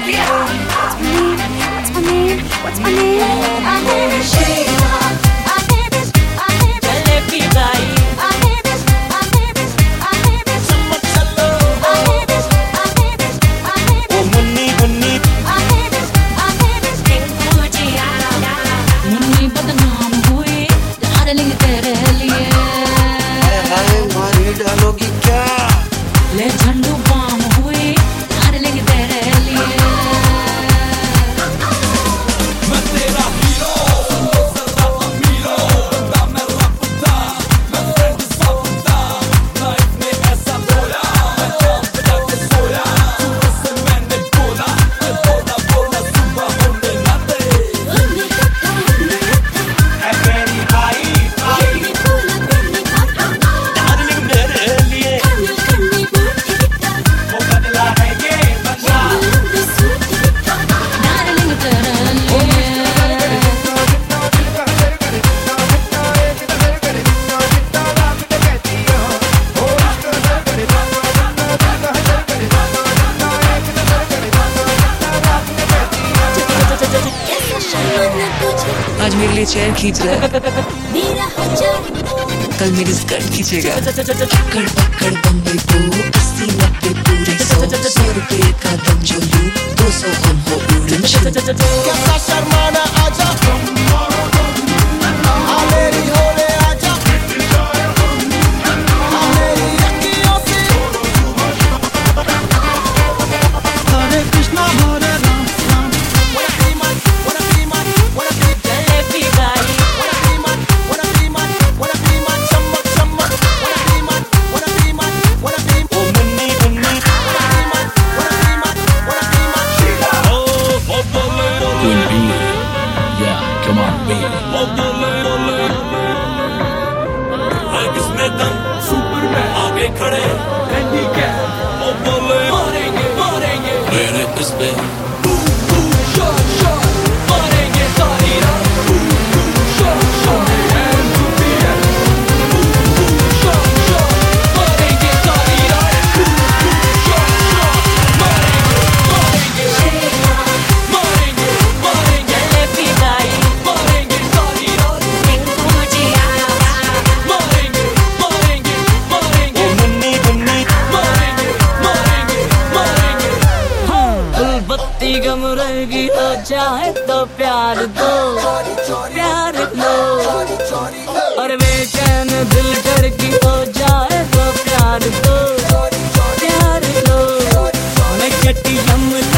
What's my name? My name is Sheila. My name is Jalebi Bai. My name is Chumma Chalo. My name is Oh Munni Munni. My name is Ringu Jiara. Munni बदनाम हुई darling तेरे लिए. हाय मारी डालोगी क्या? ले झंडू balm हुई darling तेरे लिए. आज मेरे लिए चेयर खींच रहा है, कल मेरी स्कर्ट खींचेगा. चक्कर पकड़ बम्बई को 80-90 पूरे 100 रुपए का दम जो लूं 200 हम हो उड़न शुरू. कैसा शर्माना आजा आलेरी होले आजा आलेरी अखियों से हरे कृष्णा हरे Ram Ram. Wanna be man Jalebi Bai. Wanna be man chumma chumma. Wanna be man Oh Munni Munni. Wanna be man Sheila. Queen bee, yeah, come on baby. किसमें दम सुपरमैन आगे खड़े हैंडीकैप ओ बोले मारेंगे मारेंगे मेरे इस पे शॉट शॉट मारेंगे सारी रात shot shot hand to the air shot shot मारेंगे सारी रात शॉट शॉट मारेंगे मारेंगे मारेंगे Jalebi Bai. मारेंगे सारी रात Ringu Jiara. मारेंगे मारेंगे मारेंगे मुन्नी मुन्नी मारेंगे मारेंगे मारेंगे बत्ती गम रहेगी हो जाए तो प्यार दो और बेचैन दिल डर की हो जाए तो प्यार दो मैं चट्टी हम